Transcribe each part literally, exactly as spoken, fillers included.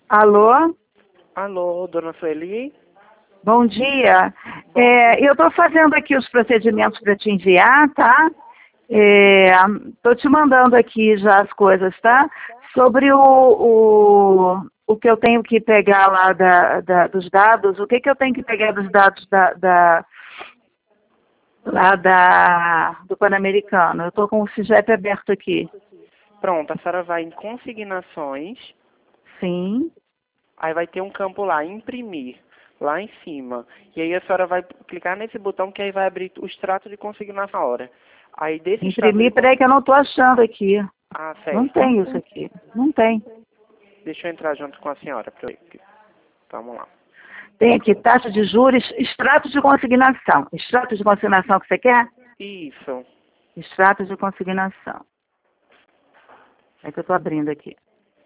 Alô? Alô, dona Sueli? Bom dia. É, eu estou fazendo aqui os procedimentos para te enviar, tá? Estou te mandando aqui já as coisas, tá? Sobre o, o, o que eu tenho que pegar lá da, da, dos dados, o que, que eu tenho que pegar dos dados da, da, lá da, do Pan-Americano. Eu estou com o CIGEP aberto aqui. Pronto, a senhora vai em consignações, Sim. aí vai ter um campo lá, imprimir, lá em cima. E aí a senhora vai clicar nesse botão que aí vai abrir o extrato de consignação na hora. Aí desse extrato Imprimir, de... peraí que eu não estou achando aqui. Ah, Não certo. tem isso aqui. Não tem. Deixa eu entrar junto com a senhora. Pra eu... Vamos lá. Tem aqui taxa de juros, extrato de consignação. Extrato de consignação que você quer? Isso. Extrato de consignação. É que eu estou abrindo aqui.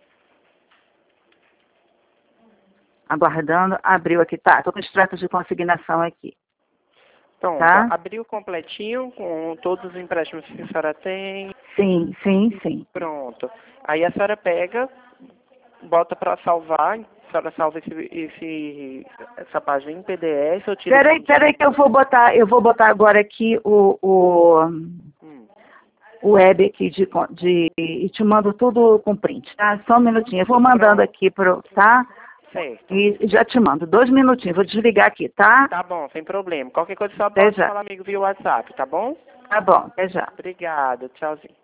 Aguardando. Abriu aqui. Tá, estou com extrato de consignação aqui. Pronto, Tá? abriu completinho com todos os empréstimos que a senhora tem. Sim, sim, sim. Pronto. Aí a senhora pega, bota para salvar, a senhora salva esse, esse, essa página em P D F, eu tiro... Peraí, peraí que eu vou botar, eu vou botar agora aqui o, o, Hum. o web aqui de, de, e te mando tudo com print, tá? Só um minutinho. Eu vou mandando Pronto. aqui pro, tá? Certo. E já te mando. Dois minutinhos. Vou desligar aqui, tá? Tá bom, sem problema. Qualquer coisa só Até pode já. falar comigo via WhatsApp, tá bom? Tá bom, até já. Obrigada, tchauzinho.